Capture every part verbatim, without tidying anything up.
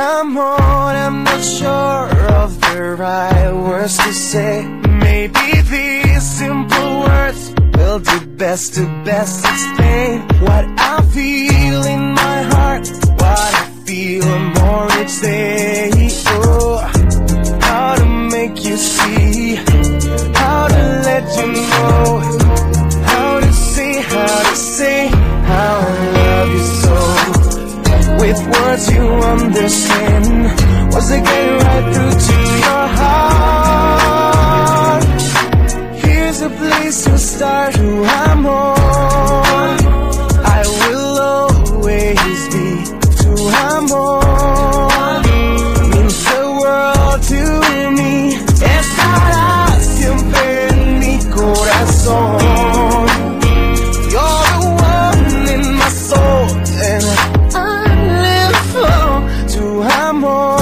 amor, I'm not sure of the right words to say. Maybe these simple words will do best to best explain what I feel in my heart, what I feel more each day. Oh, how to make you see, how to let you know, how to say, how to say how I love you so. With words you understand, was it getting right through to your heart? Here's a place to start, who I'm on. I will always be tu amor. Means the world to me. Estarás siempre en mi corazón. You're the one in my soul, and I live for tu amor.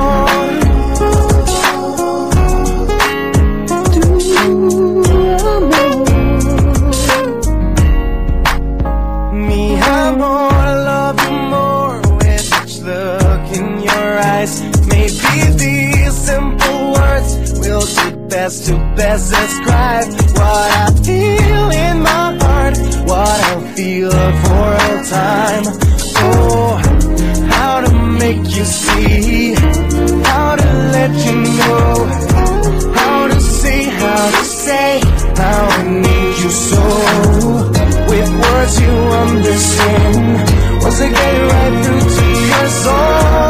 Mi amor, I love you more with each look in your eyes. Maybe these simple words will do best to best describe what I feel in my heart, what I'll feel for all time. Oh, how to make you see, how to let you know, how to say, how to say how I need you so. With words you understand, was it getting right through to your soul?